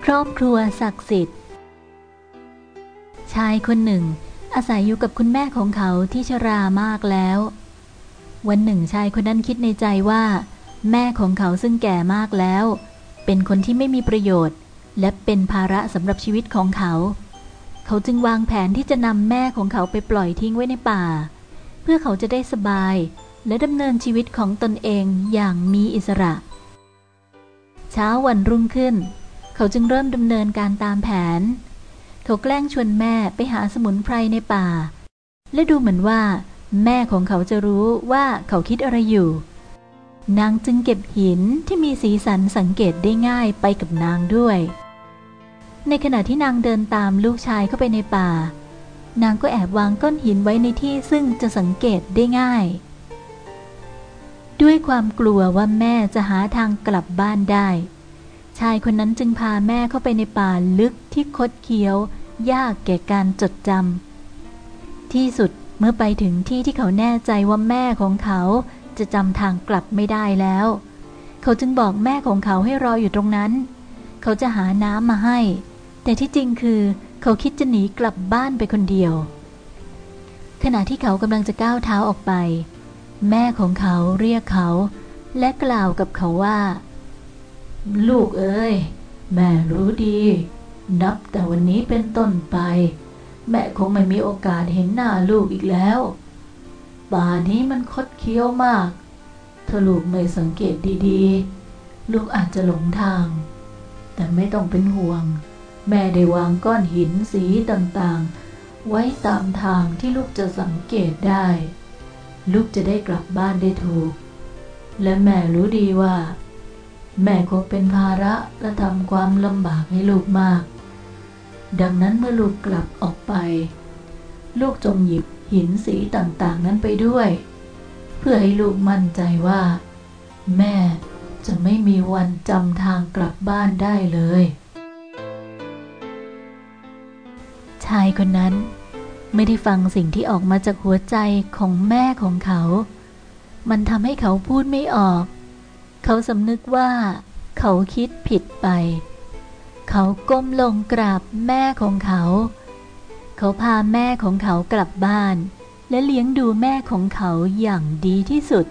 ครอบครัวศักดิ์สิทธิ์ชายคนหนึ่งอาศัยอยู่กับคุณแม่ของเขาที่ชรามากแล้ววันหนึ่งชายคนนั้นคิดในใจว่าแม่ของเขาซึ่งแก่มากแล้วเป็นคนที่ไม่มีประโยชน์และเป็นภาระสำหรับชีวิตของเขาเขาจึงวางแผนที่จะนำแม่ของเขาไปปล่อยทิ้งไว้ในป่าเพื่อเขาจะได้สบายและดำเนินชีวิตของตนเองอย่างมีอิสระเช้าวันรุ่งขึ้นเขาจึงเริ่มดำเนินการตามแผนเขาแกล้งชวนแม่ไปหาสมุนไพรในป่าและดูเหมือนว่าแม่ของเขาจะรู้ว่าเขาคิดอะไรอยู่นางจึงเก็บหินที่มีสีสันสังเกตได้ง่ายไปกับนางด้วยในขณะที่นางเดินตามลูกชายเข้าไปในป่านางก็แอบวางก้อนหินไว้ในที่ซึ่งจะสังเกตได้ง่ายด้วยความกลัวว่าแม่จะหาทางกลับบ้านได้ชายคนนั้นจึงพาแม่เข้าไปในป่าลึกที่คดเคี้ยวยากแก่การจดจำที่สุดเมื่อไปถึงที่ที่เขาแน่ใจว่าแม่ของเขาจะจำทางกลับไม่ได้แล้วเขาจึงบอกแม่ของเขาให้รออยู่ตรงนั้นเขาจะหาน้ำมาให้แต่ที่จริงคือเขาคิดจะหนีกลับบ้านไปคนเดียวขณะที่เขากำลังจะก้าวเท้าออกไปแม่ของเขาเรียกเขาและกล่าวกับเขาว่าลูกเอ้ยแม่รู้ดีนับแต่วันนี้เป็นต้นไปแม่คงไม่มีโอกาสเห็นหน้าลูกอีกแล้วป่านี้มันคดเคี้ยวมากถ้าลูกไม่สังเกตดีๆลูกอาจจะหลงทางแต่ไม่ต้องเป็นห่วงแม่ได้วางก้อนหินสีต่างๆไว้ตามทางที่ลูกจะสังเกตได้ลูกจะได้กลับบ้านได้ถูกและแม่รู้ดีว่าแม่คงเป็นภาระและทำความลำบากให้ลูกมากดังนั้นเมื่อลูกกลับออกไปลูกจงหยิบหินสีต่างๆนั้นไปด้วยเพื่อให้ลูกมั่นใจว่าแม่จะไม่มีวันจำทางกลับบ้านได้เลยชายคนนั้นไม่ได้ฟังสิ่งที่ออกมาจากหัวใจของแม่ของเขามันทำให้เขาพูดไม่ออกเขาสำนึกว่าเขาคิดผิดไปเขาก้มลงกราบแม่ของเขาเขาพาแม่ของเขากลับบ้านและเลี้ยงดูแม่ของเขาอย่างดีที่สุด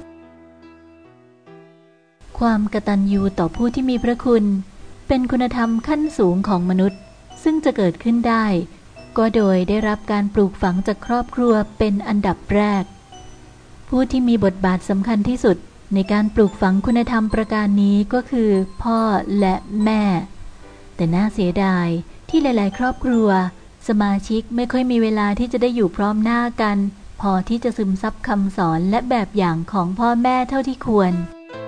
ความกตัญญูต่อผู้ที่มีพระคุณเป็นคุณธรรมขั้นสูงของมนุษย์ซึ่งจะเกิดขึ้นได้ก็โดยได้รับการปลูกฝังจากครอบครัวเป็นอันดับแรกผู้ที่มีบทบาทสำคัญที่สุดในการปลูกฝังคุณธรรมประการนี้ก็คือพ่อและแม่แต่น่าเสียดายที่หลายๆครอบครัวสมาชิกไม่ค่อยมีเวลาที่จะได้อยู่พร้อมหน้ากันพอที่จะซึมซับคำสอนและแบบอย่างของพ่อแม่เท่าที่ควร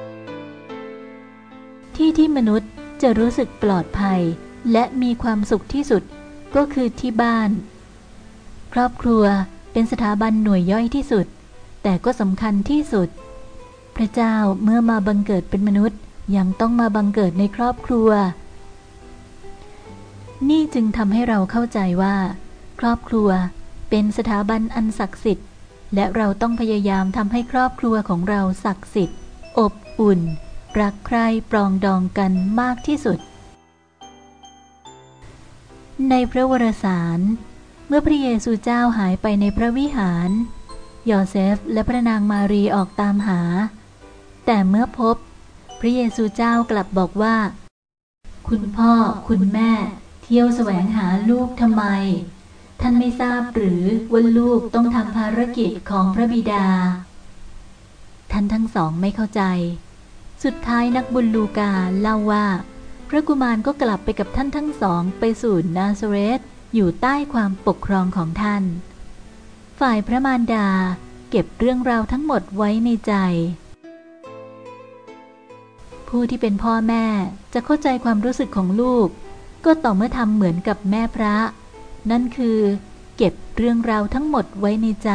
ที่มนุษย์จะรู้สึกปลอดภัยและมีความสุขที่สุดก็คือที่บ้านครอบครัวเป็นสถาบันหน่วยย่อยที่สุดแต่ก็สำคัญที่สุดพระเจ้าเมื่อมาบังเกิดเป็นมนุษย์ยังต้องมาบังเกิดในครอบครัวนี่จึงทำให้เราเข้าใจว่าครอบครัวเป็นสถาบันอันศักดิ์สิทธิ์และเราต้องพยายามทำให้ครอบครัวของเราศักดิ์สิทธิ์อบอุ่นรักใคร่ปรองดองกันมากที่สุดในพระวรสารเมื่อพระเยซูเจ้าหายไปในพระวิหารยอเซฟและพระนางมารีออกตามหาแต่เมื่อพบพระเยซูเจ้ากลับบอกว่าคุณพ่อคุณแม่เที่ยวแสวงหาลูกทำไมท่านไม่ทราบหรือว่าลูกต้องทำภารกิจของพระบิดาท่านทั้งสองไม่เข้าใจสุดท้ายนักบุญลูกาเล่าว่าพระกุมารก็กลับไปกับท่านทั้งสองไปสู่นาซาเรธอยู่ใต้ความปกครองของท่านฝ่ายพระมารดาเก็บเรื่องราวทั้งหมดไว้ในใจผู้ที่เป็นพ่อแม่จะเข้าใจความรู้สึกของลูกก็ต่อเมื่อทำเหมือนกับแม่พระนั่นคือเก็บเรื่องราวทั้งหมดไว้ในใจ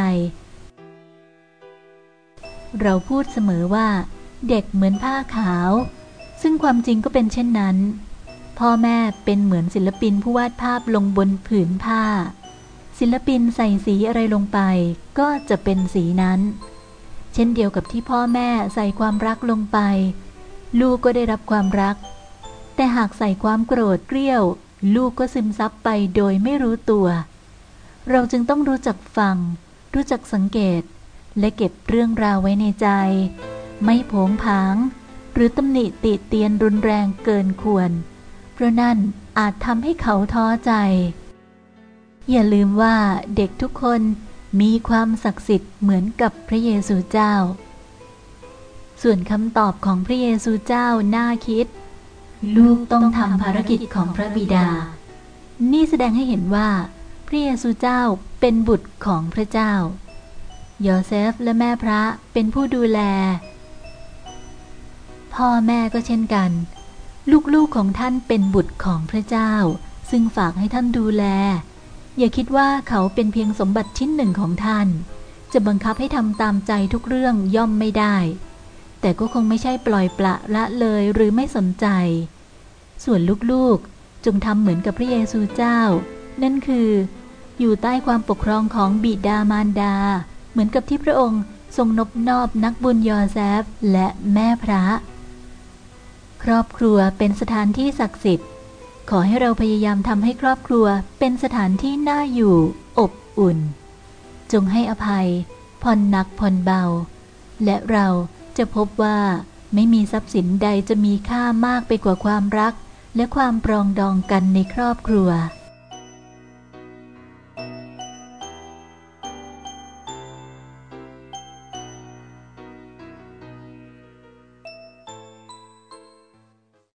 เราพูดเสมอว่าเด็กเหมือนผ้าขาวซึ่งความจริงก็เป็นเช่นนั้นพ่อแม่เป็นเหมือนศิลปินผู้วาดภาพลงบนผืนผ้าศิลปินใส่สีอะไรลงไปก็จะเป็นสีนั้นเช่นเดียวกับที่พ่อแม่ใส่ความรักลงไปลูกก็ได้รับความรักแต่หากใส่ความโกรธเกรี้ยวลูกก็ซึมซับไปโดยไม่รู้ตัวเราจึงต้องรู้จักฟังรู้จักสังเกตและเก็บเรื่องราวไว้ในใจไม่โผงผางหรือตำหนิติเตียนรุนแรงเกินควรเพราะนั่นอาจทำให้เขาท้อใจอย่าลืมว่าเด็กทุกคนมีความศักดิ์สิทธิ์เหมือนกับพระเยซูเจ้าส่วนคำตอบของพระเยซูเจ้าน่าคิดลูกต้องทำภารกิจของพระบิดานี่แสดงให้เห็นว่าพระเยซูเจ้าเป็นบุตรของพระเจ้ายอเซฟและแม่พระเป็นผู้ดูแลพ่อแม่ก็เช่นกันลูกๆของท่านเป็นบุตรของพระเจ้าซึ่งฝากให้ท่านดูแลอย่าคิดว่าเขาเป็นเพียงสมบัติชิ้นหนึ่งของท่านจะบังคับให้ทำตามใจทุกเรื่องย่อมไม่ได้แต่ก็คงไม่ใช่ปล่อยปละละเลยหรือไม่สนใจส่วนลูกๆจงทำเหมือนกับพระเยซูเจ้านั่นคืออยู่ใต้ความปกครองของบิดามารดาเหมือนกับที่พระองค์ทรงนบนอบนักบุญยอเซฟและแม่พระครอบครัวเป็นสถานที่ศักดิ์สิทธิ์ขอให้เราพยายามทำให้ครอบครัวเป็นสถานที่น่าอยู่อบอุ่นจงให้อภัยผ่อนหนักผ่อนเบาและเราจะพบว่าไม่มีทรัพย์สินใดจะมีค่ามากไปกว่าความรักและความปรองดองกันในครอบครัว